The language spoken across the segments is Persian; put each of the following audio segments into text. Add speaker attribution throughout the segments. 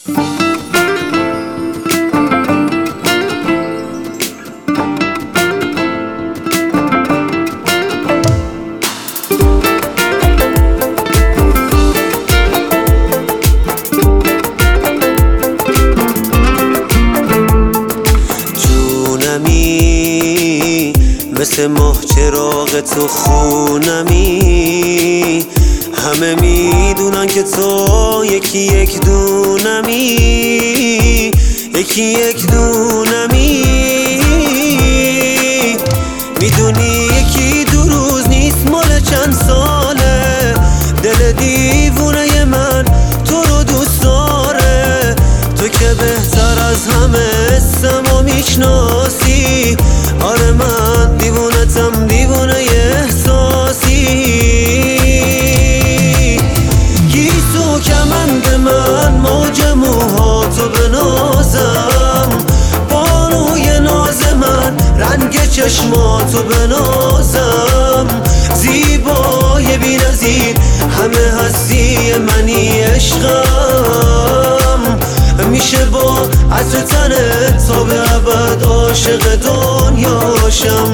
Speaker 1: مثل ماه چراغ تو خونمی، همه میدونن که تو یکی یک دونمی، یکی یک دونمی. میدونی یکی دو روز نیست مال چند ساله، دل دیوونه من تو رو دوست داره. تو که بهتر از همه اسمو میشناسی، آره من دیوونتم، دیوونه احساسی. گیسو کمند من، موج موهاتو بنازم، بانوی ناز من، رنگ چشماتو بنازم. زیبای بی نظیر، همه هستی منی عشقم. میشه با عطر تنت تا به ابد عاشق دنیاشم.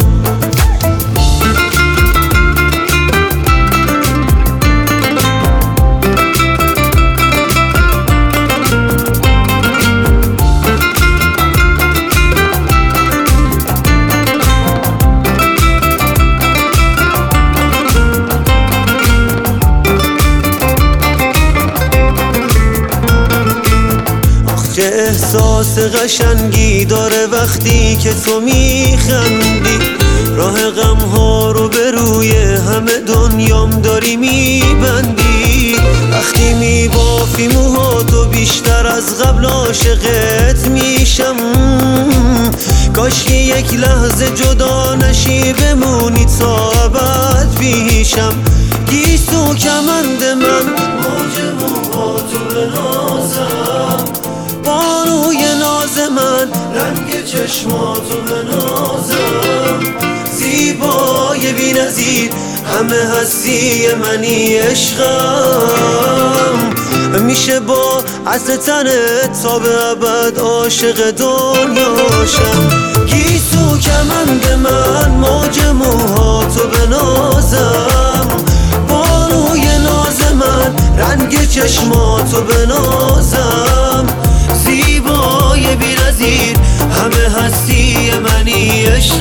Speaker 1: چه احساس قشنگی داره وقتی که تو میخندی، راه غم ها رو به روی همه دنیام داری میبندی. وقتی میبافی موهاتو بیشتر از قبل عاشقت میشم. کاشکی یک لحظه جدا نشی بمونی تا ابد پیشم. گیسو کمند من، موج موهاتو بنازم، بانوی ناز من، رنگ چشماتو بنازم. زیبای بی نظیر، همه هستی منی عشقم. میشه با عطر تنت تا به ابد عاشق دنیاشم. گیسو کمند من، موج موهاتو بنازم، بانوی ناز من، رنگ چشماتو بنازم. زیبای بی نظیر، همه هستی منی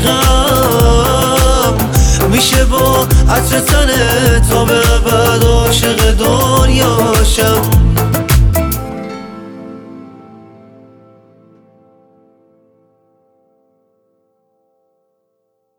Speaker 1: عشقم. میشه با عطر تنت تا به ابد عاشق دنیاشم.